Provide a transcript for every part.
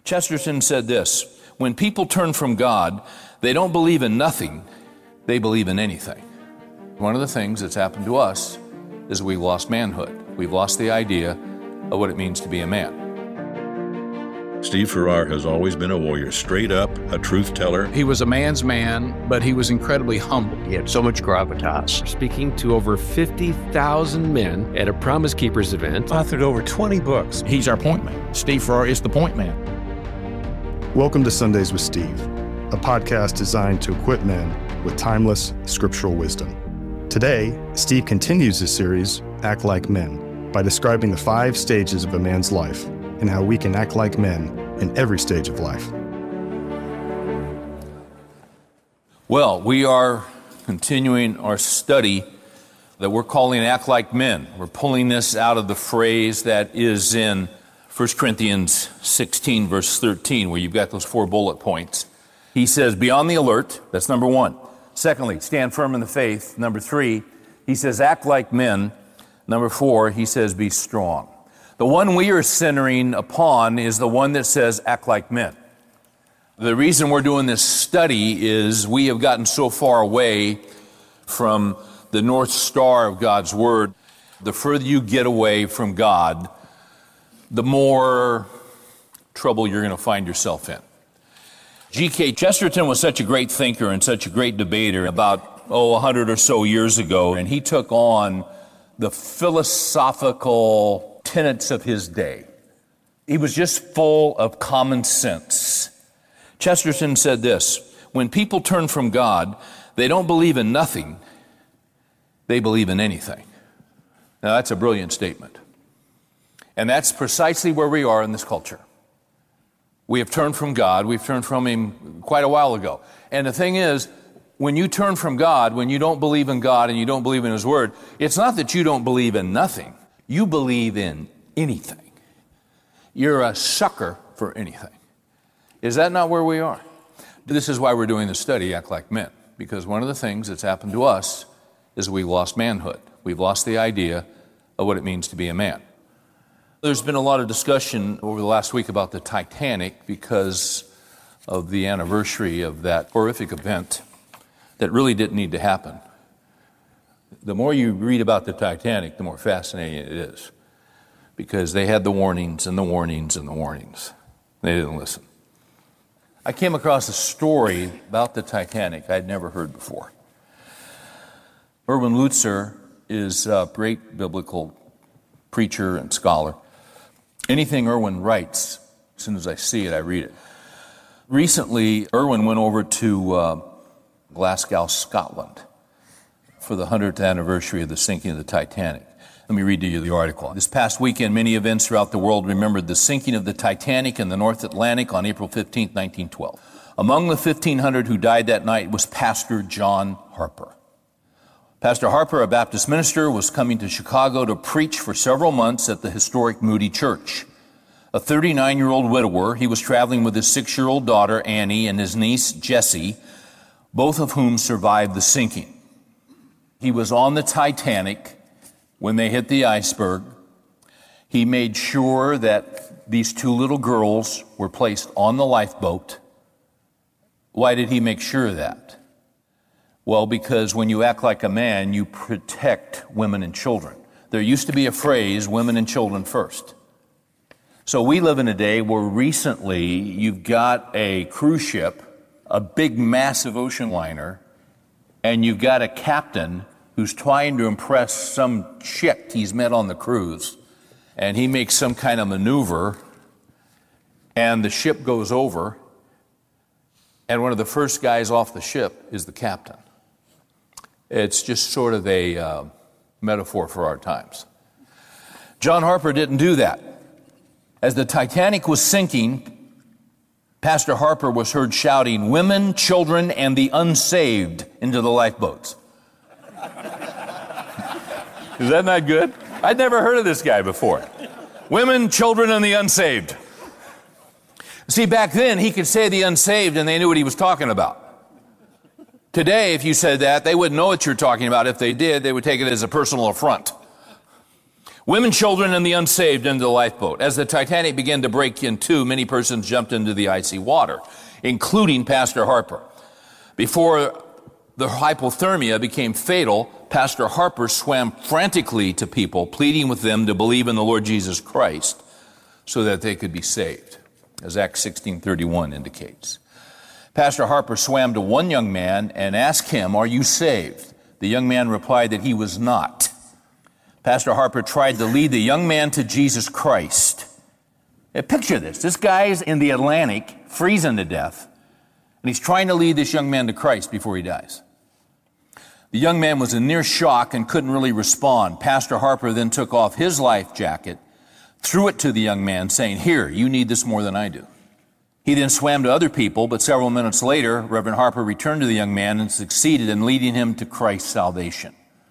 Chesterton said this: when people turn from God, they don't believe in nothing, they believe in anything. One of the things that's happened to us is we've lost manhood. We've lost the idea of what it means to be a man. Steve Farrar has always been a warrior, straight up, a truth teller. He was a man's man, but he was incredibly humble. He had so much gravitas. Speaking to over 50,000 men at a Promise Keepers event. Authored over 20 books. He's our point man. Steve Farrar is the point man. Welcome to Sundays with Steve, a podcast designed to equip men with timeless scriptural wisdom. Today, Steve continues his series, Act Like Men, by describing the 5 stages of a man's life and how we can act like men in every stage of life. Well, we are continuing our study that we're calling Act Like Men. We're pulling this out of the phrase that is in 1 Corinthians 16, verse 13, where you've got those 4 bullet points. He says, be on the alert. That's number 1. Secondly, stand firm in the faith. Number 3, he says, act like men. Number 4, he says, be strong. The one we are centering upon is the one that says, act like men. The reason we're doing this study is we have gotten so far away from the North Star of God's Word. The further you get away from God, the more trouble you're going to find yourself in. G.K. Chesterton was such a great thinker and such a great debater about, 100 or so years ago, and he took on the philosophical tenets of his day. He was just full of common sense. Chesterton said this: when people turn from God, they don't believe in nothing, they believe in anything. Now that's a brilliant statement. And that's precisely where we are in this culture. We have turned from God. We've turned from Him quite a while ago. And the thing is, when you turn from God, when you don't believe in God and you don't believe in His Word, it's not that you don't believe in nothing. You believe in anything. You're a sucker for anything. Is that not where we are? This is why we're doing the study, Act Like Men, because one of the things that's happened to us is we've lost manhood. We've lost the idea of what it means to be a man. There's been a lot of discussion over the last week about the Titanic because of the anniversary of that horrific event that really didn't need to happen. The more you read about the Titanic, the more fascinating it is, because they had the warnings and the warnings and the warnings. They didn't listen. I came across a story about the Titanic I'd never heard before. Erwin Lutzer is a great biblical preacher and scholar. Anything Erwin writes, as soon as I see it, I read it. Recently, Erwin went over to Glasgow, Scotland, for the 100th anniversary of the sinking of the Titanic. Let me read to you the article. This past weekend, many events throughout the world remembered the sinking of the Titanic in the North Atlantic on April 15, 1912. Among the 1,500 who died that night was Pastor John Harper. Pastor Harper, a Baptist minister, was coming to Chicago to preach for several months at the historic Moody Church. A 39-year-old widower, he was traveling with his 6-year-old daughter, Annie, and his niece, Jessie, both of whom survived the sinking. He was on the Titanic when they hit the iceberg. He made sure that these 2 little girls were placed on the lifeboat. Why did he make sure of that? Well, because when you act like a man, you protect women and children. There used to be a phrase, women and children first. So we live in a day where recently you've got a cruise ship, a big, massive ocean liner, and you've got a captain who's trying to impress some chick he's met on the cruise, and he makes some kind of maneuver, and the ship goes over, and one of the first guys off the ship is the captain. It's just sort of a metaphor for our times. John Harper didn't do that. As the Titanic was sinking, Pastor Harper was heard shouting, "Women, children, and the unsaved," into the lifeboats. Is that not good? I'd never heard of this guy before. Women, children, and the unsaved. See, back then, he could say the unsaved and they knew what he was talking about. Today, if you said that, they wouldn't know what you're talking about. If they did, they would take it as a personal affront. Women, children, and the unsaved into the lifeboat. As the Titanic began to break in two, many persons jumped into the icy water, including Pastor Harper. Before the hypothermia became fatal, Pastor Harper swam frantically to people, pleading with them to believe in the Lord Jesus Christ so that they could be saved, as Acts 16:31 indicates. Pastor Harper swam to one young man and asked him, "Are you saved?" The young man replied that he was not. Pastor Harper tried to lead the young man to Jesus Christ. Now, picture this. This guy's in the Atlantic, freezing to death, and he's trying to lead this young man to Christ before he dies. The young man was in near shock and couldn't really respond. Pastor Harper then took off his life jacket, threw it to the young man, saying, "Here, you need this more than I do." He then swam to other people, but several minutes later, Reverend Harper returned to the young man and succeeded in leading him to Christ's salvation.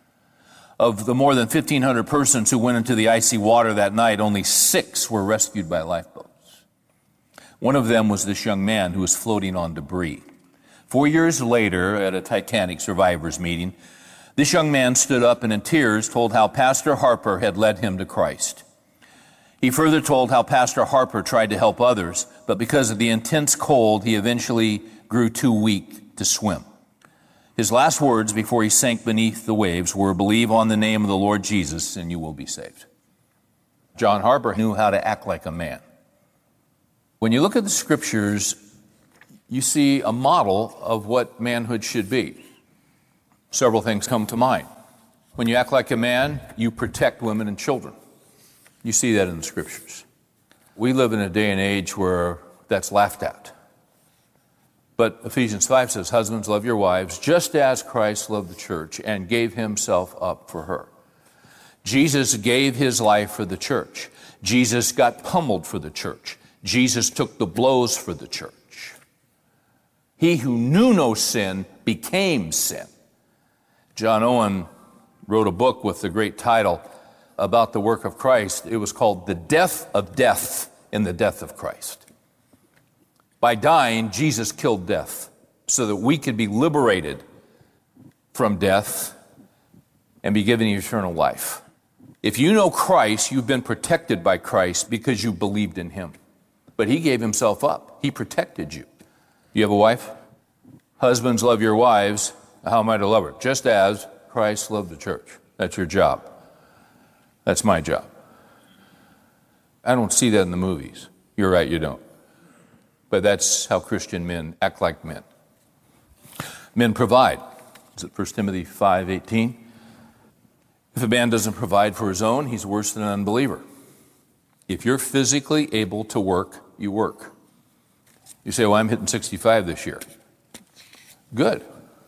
Of the more than 1,500 persons who went into the icy water that night, only 6 were rescued by lifeboats. One of them was this young man who was floating on debris. 4 years later, at a Titanic survivors meeting, this young man stood up and in tears told how Pastor Harper had led him to Christ. He further told how Pastor Harper tried to help others, but because of the intense cold, he eventually grew too weak to swim. His last words before he sank beneath the waves were, "Believe on the name of the Lord Jesus and you will be saved." John Harper knew how to act like a man. When you look at the scriptures, you see a model of what manhood should be. Several things come to mind. When you act like a man, you protect women and children. You see that in the scriptures. We live in a day and age where that's laughed at. But Ephesians 5 says, "Husbands, love your wives, just as Christ loved the church and gave himself up for her." Jesus gave his life for the church. Jesus got pummeled for the church. Jesus took the blows for the church. He who knew no sin became sin. John Owen wrote a book with the great title about the work of Christ. It was called "The Death of Death in the Death of Christ." By dying, Jesus killed death so that we could be liberated from death and be given eternal life. If you know Christ, you've been protected by Christ because you believed in him. But he gave himself up. He protected you. You have a wife? Husbands, love your wives. How am I to love her? Just as Christ loved the church. That's your job. That's my job. I don't see that in the movies. You're right, you don't. But that's how Christian men act like men. Men provide. Is it 1 Timothy 5:18? If a man doesn't provide for his own, he's worse than an unbeliever. If you're physically able to work, you work. You say, "Well, I'm hitting 65 this year." Good.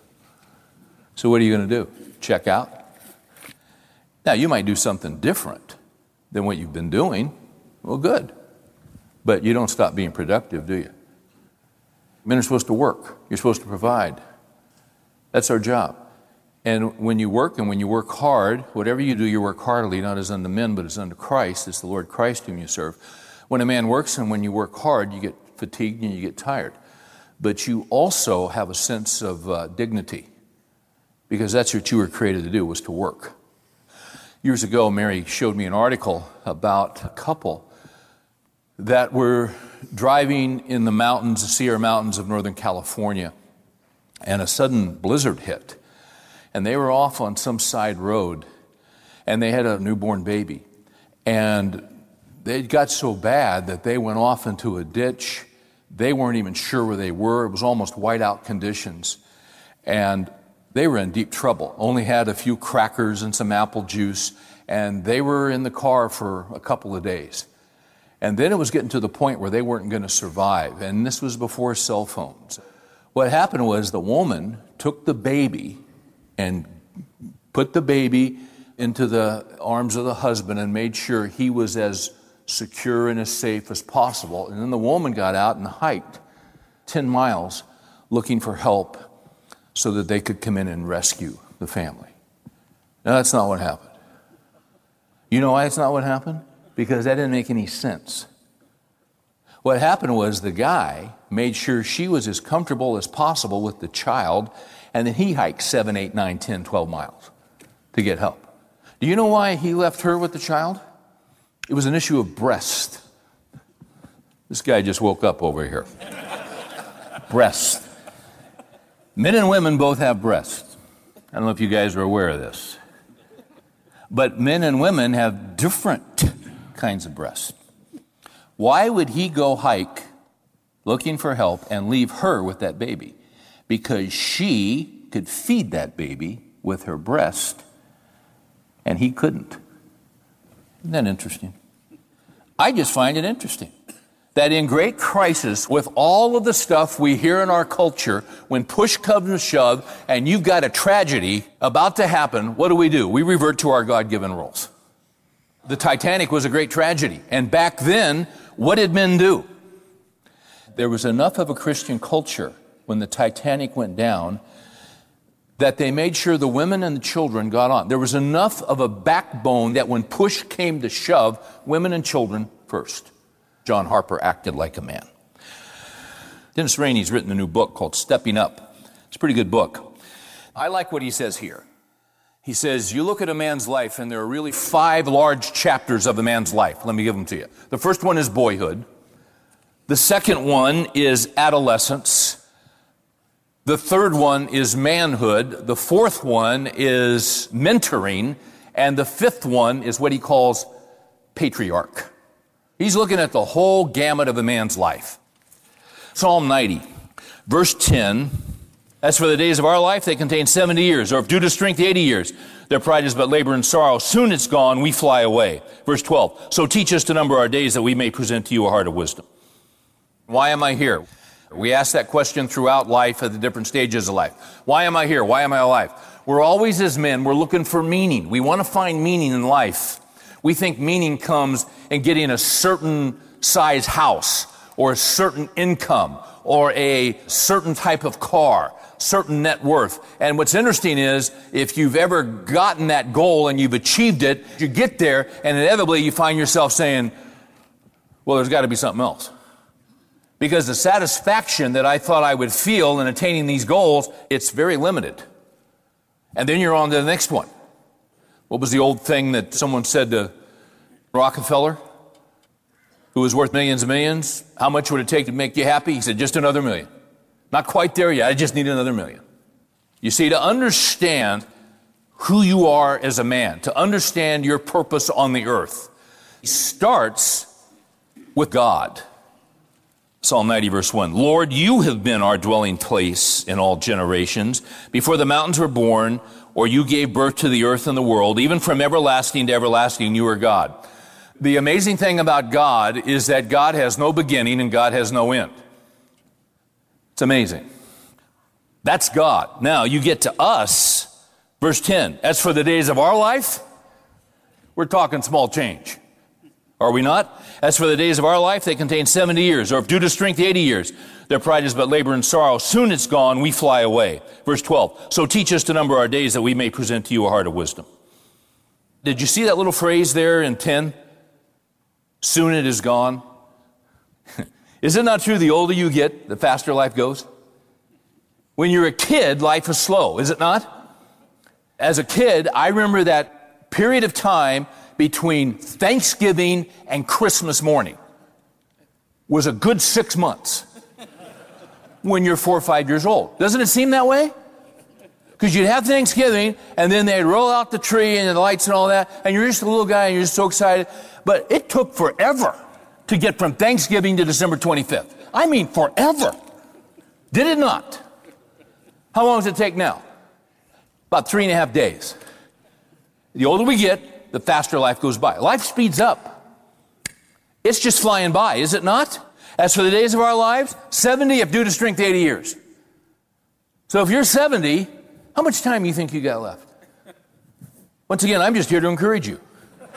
So what are you going to do? Check out? Now, you might do something different than what you've been doing. Well, good. But you don't stop being productive, do you? Men are supposed to work. You're supposed to provide. That's our job. And when you work and when you work hard, whatever you do, you work heartily, not as unto men, but as unto Christ. It's the Lord Christ whom you serve. When a man works and when you work hard, you get fatigued and you get tired. But you also have a sense of dignity, because that's what you were created to do, was to work. Years ago, Mary showed me an article about a couple that were driving in the mountains, the Sierra Mountains of Northern California, and a sudden blizzard hit. And they were off on some side road, and they had a newborn baby. And they got so bad that they went off into a ditch. They weren't even sure where they were. It was almost whiteout conditions. And they were in deep trouble. Only had a few crackers and some apple juice, and they were in the car for a couple of days. And then it was getting to the point where they weren't going to survive. And this was before cell phones. What happened was the woman took the baby and put the baby into the arms of the husband and made sure he was as secure and as safe as possible. And then the woman got out and hiked 10 miles looking for help so that they could come in and rescue the family. Now, that's not what happened. You know why it's not what happened? Because that didn't make any sense. What happened was the guy made sure she was as comfortable as possible with the child, and then he hiked 7, 8, 9, 10, 12 miles to get help. Do you know why he left her with the child? It was an issue of breast. This guy just woke up over here. Breast. Men and women both have breasts. I don't know if you guys are aware of this. But men and women have different kinds of breasts. Why would he go hike looking for help and leave her with that baby? Because she could feed that baby with her breast and he couldn't. Isn't that interesting? I just find it interesting that in great crisis, with all of the stuff we hear in our culture, when push comes to shove and you've got a tragedy about to happen, what do? We revert to our God-given roles. The Titanic was a great tragedy. And back then, what did men do? There was enough of a Christian culture when the Titanic went down that they made sure the women and the children got on. There was enough of a backbone that when push came to shove, women and children first. John Harper acted like a man. Dennis Rainey's written a new book called Stepping Up. It's a pretty good book. I like what he says here. He says, you look at a man's life and there are really 5 large chapters of a man's life. Let me give them to you. The first one is boyhood. The second one is adolescence. The third one is manhood. The fourth one is mentoring. And the fifth one is what he calls patriarch. He's looking at the whole gamut of a man's life. Psalm 90, verse 10, as for the days of our life, they contain 70 years, or if due to strength, 80 years. Their pride is but labor and sorrow. Soon it's gone, we fly away. Verse 12, so teach us to number our days that we may present to you a heart of wisdom. Why am I here? We ask that question throughout life at the different stages of life. Why am I here? Why am I alive? We're always, as men, we're looking for meaning. We want to find meaning in life. We think meaning comes in getting a certain size house or a certain income or a certain type of car, certain net worth. And what's interesting is if you've ever gotten that goal and you've achieved it, you get there and inevitably you find yourself saying, well, there's got to be something else. Because the satisfaction that I thought I would feel in attaining these goals, it's very limited. And then you're on to the next one. What was the old thing that someone said to Rockefeller, who was worth millions and millions? How much would it take to make you happy? He said, just another million. Not quite there yet. I just need another million. You see, to understand who you are as a man, to understand your purpose on the earth, starts with God. Psalm 90, verse 1. Lord, you have been our dwelling place in all generations. Before the mountains were born, or you gave birth to the earth and the world, even from everlasting to everlasting, you are God. The amazing thing about God is that God has no beginning and God has no end. It's amazing. That's God. Now you get to us, verse 10. As for the days of our life, we're talking small change. Are we not? As for the days of our life, they contain 70 years, or if due to strength, 80 years. Their pride is but labor and sorrow. Soon it's gone, we fly away. Verse 12, so teach us to number our days that we may present to you a heart of wisdom. Did you see that little phrase there in 10? Soon it is gone. Is it not true the older you get, the faster life goes? When you're a kid, life is slow, is it not? As a kid, I remember that period of time between Thanksgiving and Christmas morning was a good 6 months when you're 4 or 5 years old. Doesn't it seem that way? Because you'd have Thanksgiving, and then they'd roll out the tree and the lights and all that, and you're just a little guy and you're just so excited. But it took forever to get from Thanksgiving to December 25th. I mean forever. Did it not? How long does it take now? About 3.5 days. The older we get, the faster life goes by. Life speeds up. It's just flying by, is it not? As for the days of our lives, 70 if due to strength, 80 years. So if you're 70, how much time do you think you got left? Once again, I'm just here to encourage you.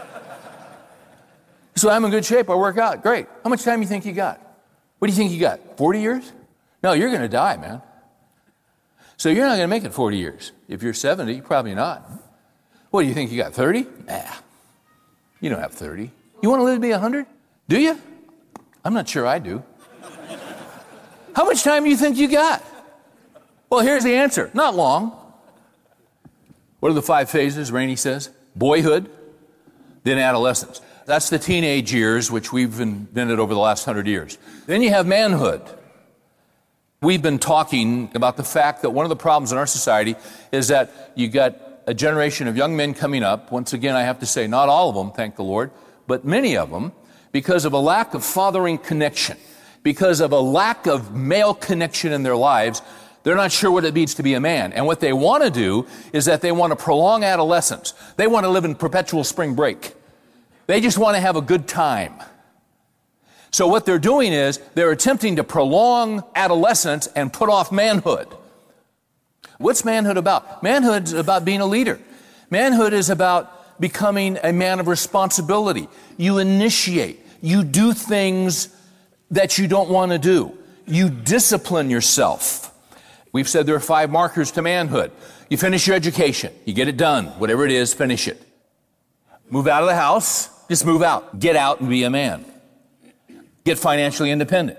So I'm in good shape, I work out, great. How much time do you think you got? What do you think you got, 40 years? No, you're going to die, man. So you're not going to make it 40 years. If you're 70, probably not. What do you think you got, 30? Nah, you don't have 30. You want to live to be 100? Do you? I'm not sure I do. How much time do you think you got? Well, here's the answer. Not long. What are the 5 phases, Rainey says? boyhood, then adolescence. That's the teenage years, which we've invented over the last 100 years. Then you have manhood. We've been talking about the fact that one of the problems in our society is that you got a generation of young men coming up. Once again, I have to say, not all of them, thank the Lord, but many of them, because of a lack of fathering connection, because of a lack of male connection in their lives, they're not sure what it means to be a man. And what they want to do is that they want to prolong adolescence. They want to live in perpetual spring break. They just want to have a good time. So what they're doing is they're attempting to prolong adolescence and put off manhood. What's manhood about? Manhood's about being a leader. Manhood is about becoming a man of responsibility. You initiate. You do things that you don't want to do. You discipline yourself. We've said there are 5 markers to manhood. You finish your education. You get it done. Whatever it is, finish it. Move out of the house. Just move out. Get out and be a man. Get financially independent.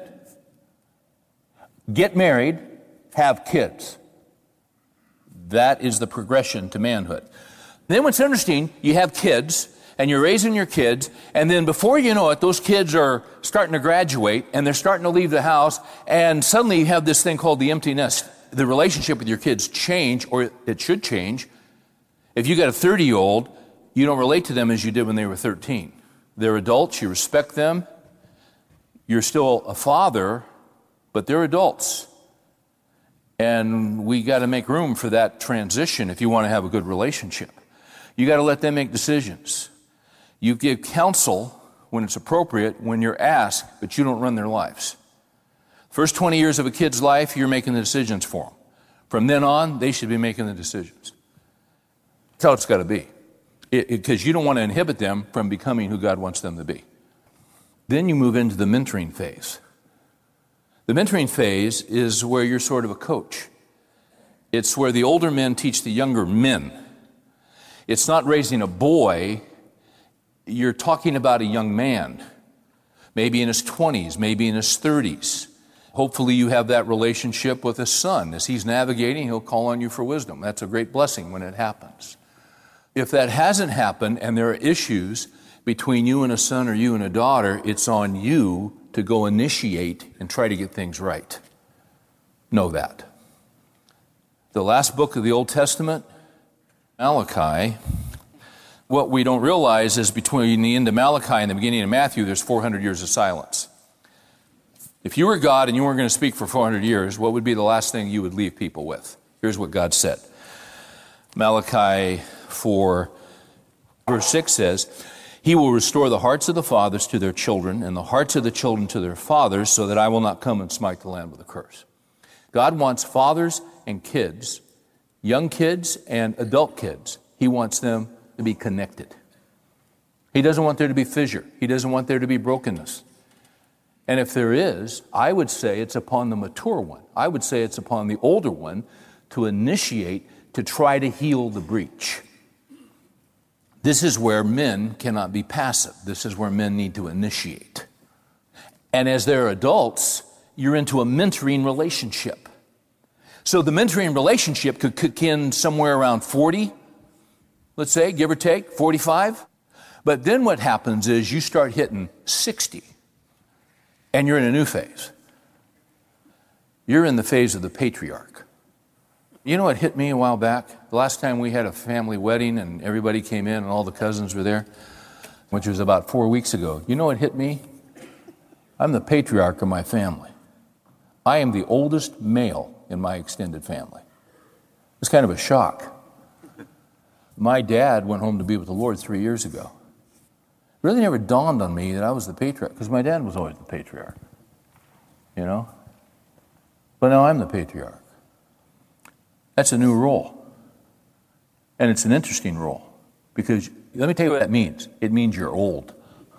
Get married. Have kids. That is the progression to manhood. Then what's interesting, you have kids, and you're raising your kids, and then before you know it, those kids are starting to graduate, and they're starting to leave the house, and suddenly you have this thing called the empty nest. The relationship with your kids change, or it should change. If you got a 30-year-old, you don't relate to them as you did when they were 13. They're adults, you respect them. You're still a father, but they're adults. And we got to make room for that transition if you want to have a good relationship. You got to let them make decisions. You give counsel when it's appropriate, when you're asked, but you don't run their lives. First 20 years of a kid's life, you're making the decisions for them. From then on, they should be making the decisions. That's how it's got to be. Because you don't want to inhibit them from becoming who God wants them to be. Then you move into the mentoring phase. The mentoring phase is where you're sort of a coach. It's where the older men teach the younger men. It's not raising a boy. You're talking about a young man, maybe in his 20s, maybe in his 30s. Hopefully you have that relationship with a son. As he's navigating, he'll call on you for wisdom. That's a great blessing when it happens. If that hasn't happened and there are issues between you and a son or you and a daughter, it's on you to go initiate and try to get things right. Know that. The last book of the Old Testament, Malachi, what we don't realize is between the end of Malachi and the beginning of Matthew, there's 400 years of silence. If you were God and you weren't going to speak for 400 years, what would be the last thing you would leave people with? Here's what God said. Malachi 4, verse 6 says, He will restore the hearts of the fathers to their children and the hearts of the children to their fathers, so that I will not come and smite the land with a curse. God wants fathers and kids, young kids and adult kids. He wants them to be connected. He doesn't want there to be fissure. He doesn't want there to be brokenness. And if there is, I would say it's upon the mature one. I would say it's upon the older one to initiate, to try to heal the breach. This is where men cannot be passive. This is where men need to initiate. And as they're adults, you're into a mentoring relationship. So the mentoring relationship could kick in somewhere around 40, let's say, give or take, 45. But then what happens is you start hitting 60, and you're in a new phase. You're in the phase of the patriarch. You know what hit me a while back? The last time we had a family wedding and everybody came in and all the cousins were there, which was about 4 weeks ago. You know what hit me? I'm the patriarch of my family. I am the oldest male in my extended family. It's kind of a shock. My dad went home to be with the Lord 3 years ago. It really never dawned on me that I was the patriarch, because my dad was always the patriarch, you know? But now I'm the patriarch. That's a new role. And it's an interesting role, because let me tell you what that means. It means you're old.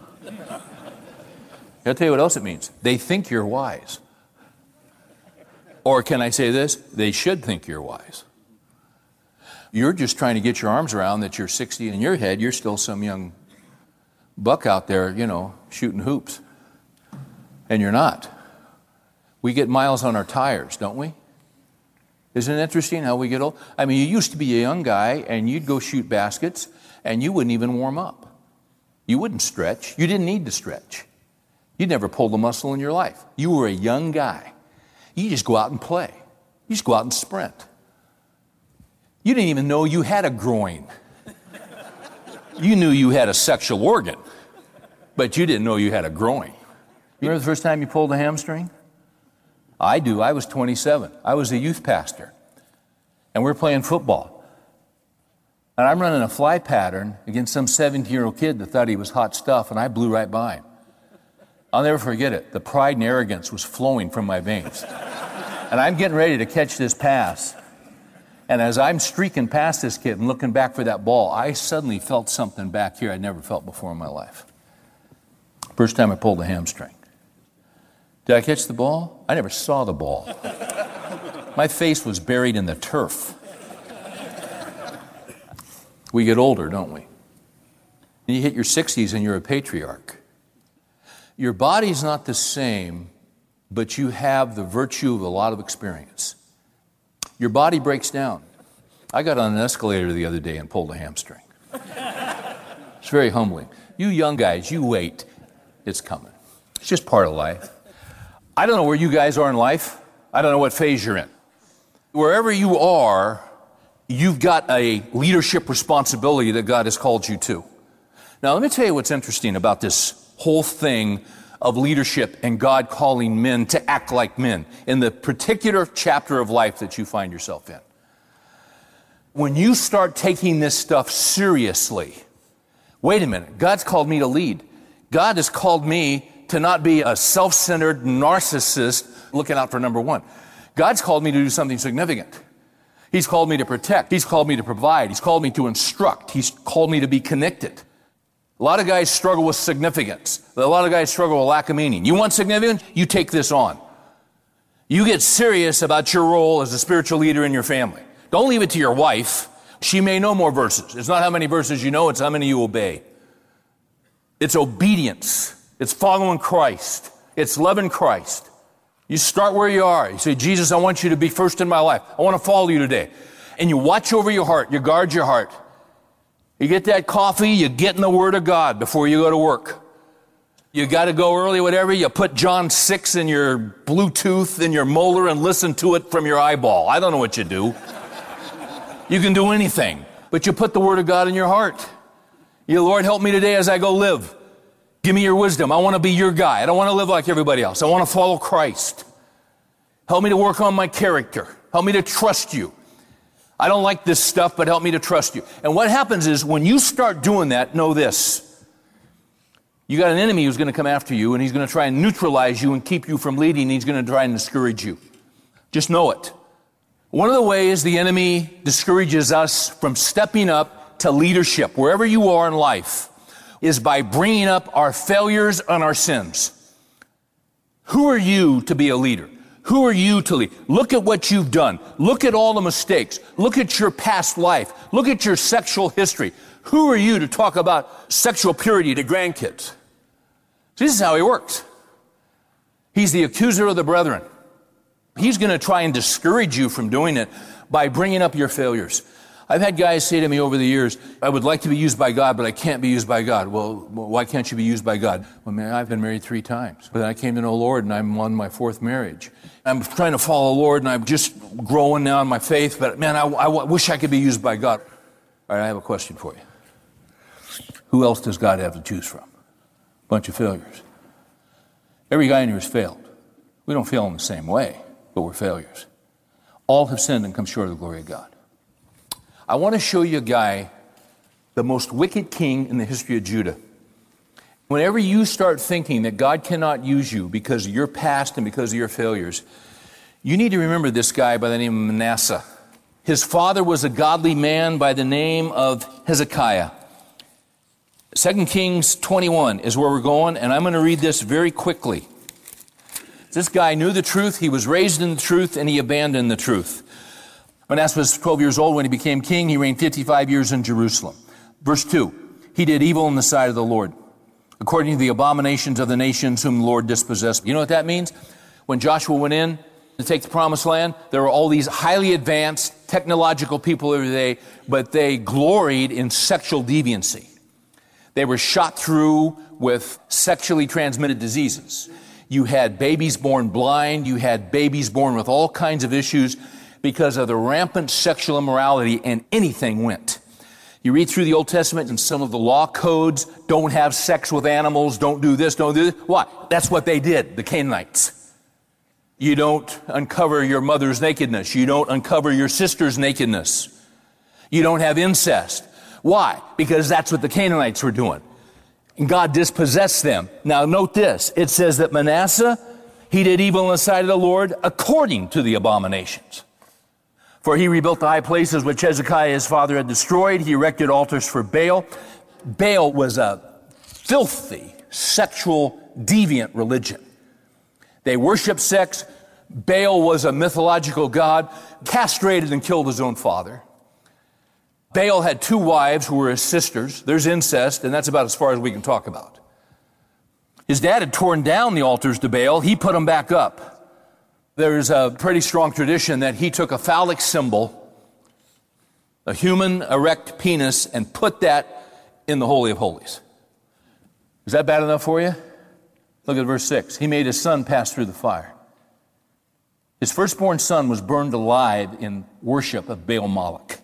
I'll tell you what else it means. They think you're wise. Or can I say this? They should think you're wise. You're just trying to get your arms around that you're 60 in your head. You're still some young buck out there, you know, shooting hoops. And you're not. We get miles on our tires, don't we? Isn't it interesting how we get old? I mean, you used to be a young guy and you'd go shoot baskets and you wouldn't even warm up. You wouldn't stretch. You didn't need to stretch. You'd never pulled a muscle in your life. You were a young guy. You just go out and play. You just go out and sprint. You didn't even know you had a groin. You knew you had a sexual organ, but you didn't know you had a groin. You remember the first time you pulled a hamstring? I do. I was 27. I was a youth pastor, and we're playing football. And I'm running a fly pattern against some 17-year-old kid that thought he was hot stuff, and I blew right by him. I'll never forget it. The pride and arrogance was flowing from my veins. And I'm getting ready to catch this pass. And as I'm streaking past this kid and looking back for that ball, I suddenly felt something back here I'd never felt before in my life. First time I pulled a hamstring. Did I catch the ball? I never saw the ball. My face was buried in the turf. We get older, don't we? You hit your 60s and you're a patriarch. Your body's not the same, but you have the virtue of a lot of experience. Your body breaks down. I got on an escalator the other day and pulled a hamstring. It's very humbling. You young guys, you wait. It's coming. It's just part of life. I don't know where you guys are in life. I don't know what phase you're in. Wherever you are, you've got a leadership responsibility that God has called you to. Now, let me tell you what's interesting about this whole thing of leadership and God calling men to act like men in the particular chapter of life that you find yourself in. When you start taking this stuff seriously, wait a minute, God's called me to lead. God has called me to not be a self-centered narcissist looking out for number one. God's called me to do something significant. He's called me to protect. He's called me to provide. He's called me to instruct. He's called me to be connected. A lot of guys struggle with significance. A lot of guys struggle with lack of meaning. You want significance? You take this on. You get serious about your role as a spiritual leader in your family. Don't leave it to your wife. She may know more verses. It's not how many verses you know, it's how many you obey. It's obedience. It's following Christ. It's loving Christ. You start where you are. You say, Jesus, I want you to be first in my life. I want to follow you today. And you watch over your heart. You guard your heart. You get that coffee, you get in the Word of God before you go to work. You got to go early, whatever. You put John 6 in your Bluetooth in your molar and listen to it from your eyeball. I don't know what you do. You can do anything, but you put the Word of God in your heart. You, Lord, help me today as I go live. Give me your wisdom. I want to be your guy. I don't want to live like everybody else. I want to follow Christ. Help me to work on my character. Help me to trust you. I don't like this stuff, but help me to trust you. And what happens is when you start doing that, know this. You got an enemy who's going to come after you, and he's going to try and neutralize you and keep you from leading. He's going to try and discourage you. Just know it. One of the ways the enemy discourages us from stepping up to leadership, wherever you are in life, is by bringing up our failures and our sins. Who are you to be a leader? Who are you to lead? Look at what you've done. Look at all the mistakes. Look at your past life. Look at your sexual history. Who are you to talk about sexual purity to grandkids? See, this is how he works. He's the accuser of the brethren. He's going to try and discourage you from doing it by bringing up your failures. I've had guys say to me over the years, I would like to be used by God, but I can't be used by God. Well, why can't you be used by God? Well, man, I've been married 3 times. But I came to know the Lord, and I'm on my 4th marriage. I'm trying to follow the Lord, and I'm just growing now in my faith. But, man, I wish I could be used by God. All right, I have a question for you. Who else does God have to choose from? A bunch of failures. Every guy in here has failed. We don't fail in the same way, but we're failures. All have sinned and come short of the glory of God. I want to show you a guy, the most wicked king in the history of Judah. Whenever you start thinking that God cannot use you because of your past and because of your failures, you need to remember this guy by the name of Manasseh. His father was a godly man by the name of Hezekiah. 2 Kings 21 is where we're going, and I'm going to read this very quickly. This guy knew the truth, he was raised in the truth, and he abandoned the truth. Manasseh was 12 years old when he became king. He reigned 55 years in Jerusalem. Verse 2, he did evil in the sight of the Lord, according to the abominations of the nations whom the Lord dispossessed. You know what that means? When Joshua went in to take the promised land. There were all these highly advanced technological people every day, but they gloried in sexual deviancy. They were shot through with sexually transmitted diseases. You had babies born blind. You had babies born with all kinds of issues because of the rampant sexual immorality, and anything went. You read through the Old Testament and some of the law codes, don't have sex with animals, don't do this, don't do this. Why? That's what they did, the Canaanites. You don't uncover your mother's nakedness. You don't uncover your sister's nakedness. You don't have incest. Why? Because that's what the Canaanites were doing. And God dispossessed them. Now note this. It says that Manasseh, he did evil in the sight of the Lord according to the abominations. For he rebuilt the high places which Hezekiah his father had destroyed. He erected altars for Baal. Baal was a filthy, sexual, deviant religion. They worshiped sex. Baal was a mythological god, castrated and killed his own father. Baal had 2 wives who were his sisters. There's incest, and that's about as far as we can talk about. His dad had torn down the altars to Baal. He put them back up. There's a pretty strong tradition that he took a phallic symbol, a human erect penis, and put that in the Holy of Holies. Is that bad enough for you? Look at verse 6. He made his son pass through the fire. His firstborn son was burned alive in worship of Baal Moloch.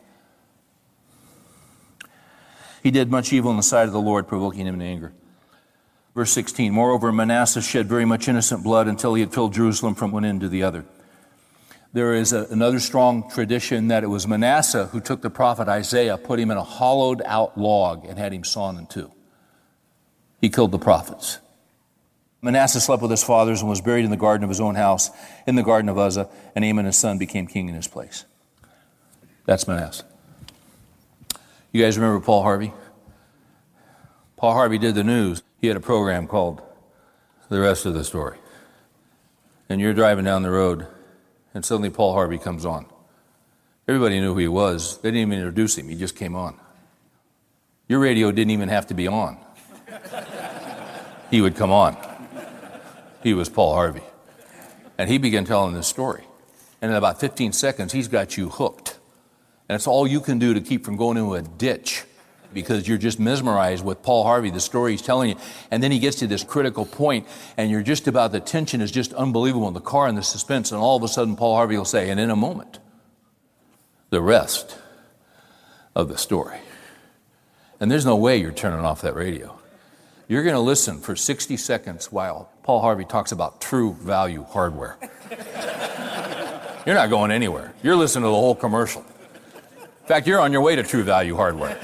He did much evil in the sight of the Lord, provoking him to anger. Verse 16, moreover, Manasseh shed very much innocent blood until he had filled Jerusalem from one end to the other. There is another strong tradition that it was Manasseh who took the prophet Isaiah, put him in a hollowed out log, and had him sawn in 2. He killed the prophets. Manasseh slept with his fathers and was buried in the garden of his own house, in the garden of Uzzah, and Amon his son became king in his place. That's Manasseh. You guys remember Paul Harvey? Paul Harvey did the news. He had a program called The Rest of the Story. And you're driving down the road, and suddenly Paul Harvey comes on. Everybody knew who he was. They didn't even introduce him. He just came on. Your radio didn't even have to be on. He would come on. He was Paul Harvey. And he began telling this story. And in about 15 seconds, he's got you hooked. And it's all you can do to keep from going into a ditch, because you're just mesmerized with Paul Harvey, the story he's telling you. And then he gets to this critical point, and you're just about, the tension is just unbelievable in the car and the suspense, and all of a sudden Paul Harvey will say, and in a moment, the rest of the story. And there's no way you're turning off that radio. You're going to listen for 60 seconds while Paul Harvey talks about true value hardware. You're not going anywhere. You're listening to the whole commercial. In fact, you're on your way to True Value Hardware.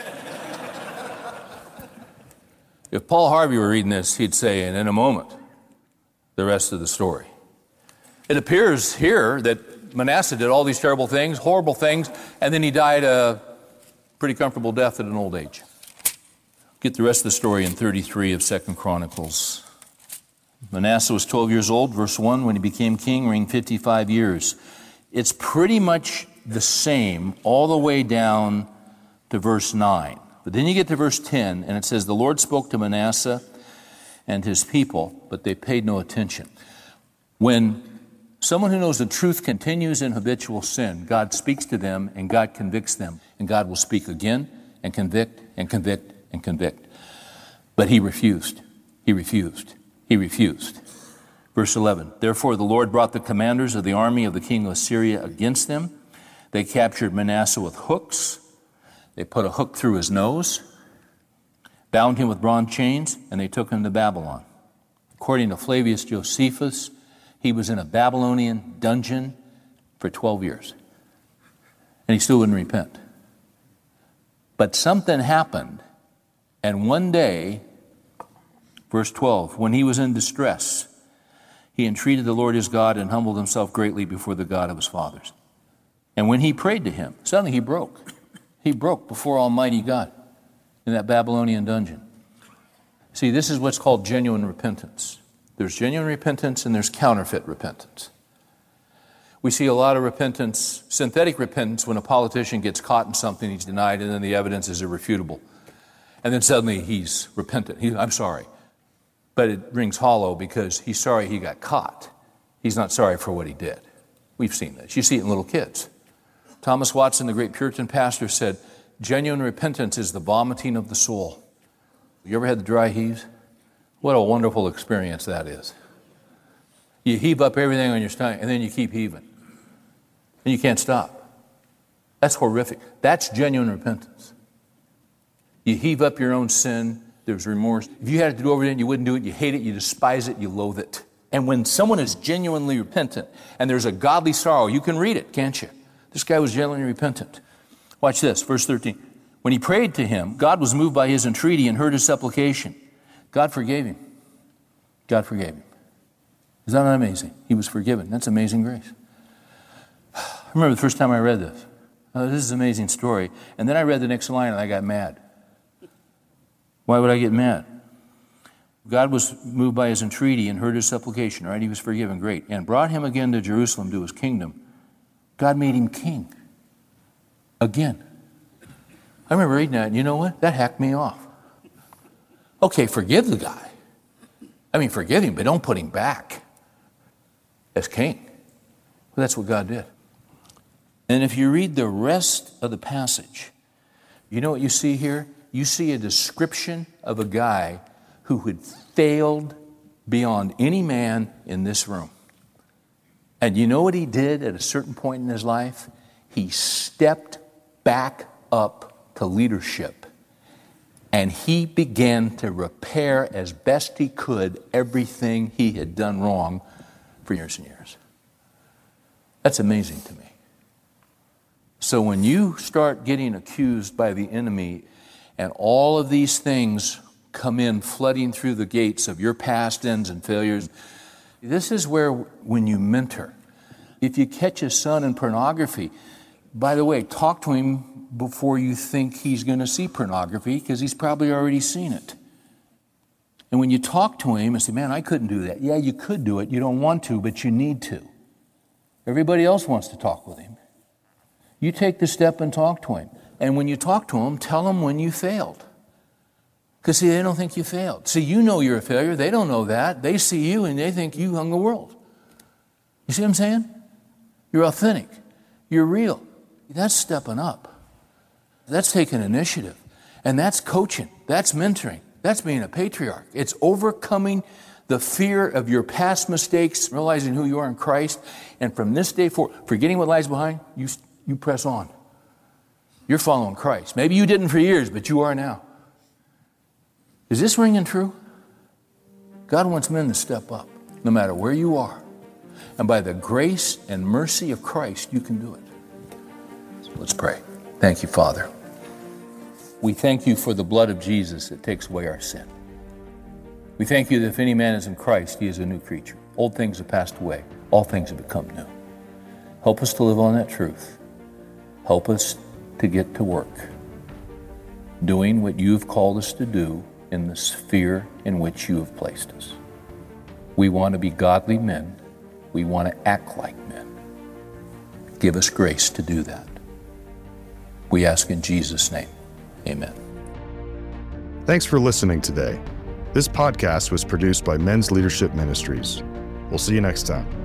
If Paul Harvey were reading this, he'd say, and in a moment, the rest of the story. It appears here that Manasseh did all these terrible things, horrible things, and then he died a pretty comfortable death at an old age. Get the rest of the story in 33 of 2 Chronicles. Manasseh was 12 years old, verse 1, when he became king, reigned 55 years. It's pretty much the same all the way down to verse 9. But then you get to verse 10, and it says, the Lord spoke to Manasseh and his people, but they paid no attention. When someone who knows the truth continues in habitual sin, God speaks to them, and God convicts them. And God will speak again, and convict, and convict, and convict. But he refused. He refused. He refused. Verse 11, therefore the Lord brought the commanders of the army of the king of Assyria against them. They captured Manasseh with hooks. They put a hook through his nose, bound him with bronze chains, and they took him to Babylon. According to Flavius Josephus, he was in a Babylonian dungeon for 12 years. And he still wouldn't repent. But something happened, and one day, verse 12, when he was in distress, he entreated the Lord his God and humbled himself greatly before the God of his fathers. And when he prayed to him, suddenly he broke. He broke before Almighty God in that Babylonian dungeon. See, this is what's called genuine repentance. There's genuine repentance and there's counterfeit repentance. We see a lot of repentance, synthetic repentance, when a politician gets caught in something he's denied and then the evidence is irrefutable. And then suddenly he's repentant. I'm sorry. But it rings hollow because he's sorry he got caught. He's not sorry for what he did. We've seen this. You see it in little kids. Thomas Watson, the great Puritan pastor, said, genuine repentance is the vomiting of the soul. You ever had the dry heaves? What a wonderful experience that is. You heave up everything on your stomach, and then you keep heaving. And you can't stop. That's horrific. That's genuine repentance. You heave up your own sin. There's remorse. If you had to do over it and you wouldn't do it, you hate it, you despise it, you loathe it. And when someone is genuinely repentant and there's a godly sorrow, you can read it, can't you? This guy was genuinely repentant. Watch this, verse 13. When he prayed to him, God was moved by his entreaty and heard his supplication. God forgave him. God forgave him. Is that not amazing? He was forgiven. That's amazing grace. I remember the first time I read this. Oh, this is an amazing story. And then I read the next line and I got mad. Why would I get mad? God was moved by his entreaty and heard his supplication, right? He was forgiven, great. And brought him again to Jerusalem, to his kingdom. God made him king. Again. I remember reading that, and you know what? That hacked me off. Okay, forgive the guy. I mean, forgive him, but don't put him back as king. Well, that's what God did. And if you read the rest of the passage, you know what you see here? You see a description of a guy who had failed beyond any man in this room. And you know what he did at a certain point in his life? He stepped back up to leadership. And he began to repair as best he could everything he had done wrong for years and years. That's amazing to me. So when you start getting accused by the enemy and all of these things come in flooding through the gates of your past ends and failures, this is where when you mentor, if you catch a son in pornography, by the way, talk to him before you think he's going to see pornography, because he's probably already seen it. And when you talk to him and say, man, I couldn't do that. Yeah, you could do it. You don't want to, but you need to. Everybody else wants to talk with him. You take the step and talk to him. And when you talk to him, tell him when you failed. Because, see, they don't think you failed. See, you know you're a failure. They don't know that. They see you and they think you hung the world. You see what I'm saying? You're authentic. You're real. That's stepping up. That's taking initiative. And that's coaching. That's mentoring. That's being a patriarch. It's overcoming the fear of your past mistakes, realizing who you are in Christ, and from this day forward, forgetting what lies behind, you press on. You're following Christ. Maybe you didn't for years, but you are now. Is this ringing true? God wants men to step up, no matter where you are. And by the grace and mercy of Christ, you can do it. So let's pray. Thank you, Father. We thank you for the blood of Jesus that takes away our sin. We thank you that if any man is in Christ, he is a new creature. Old things have passed away. All things have become new. Help us to live on that truth. Help us to get to work, doing what you've called us to do in the sphere in which you have placed us. We want to be godly men. We want to act like men. Give us grace to do that. We ask in Jesus' name. Amen. Thanks for listening today. This podcast was produced by Men's Leadership Ministries. We'll see you next time.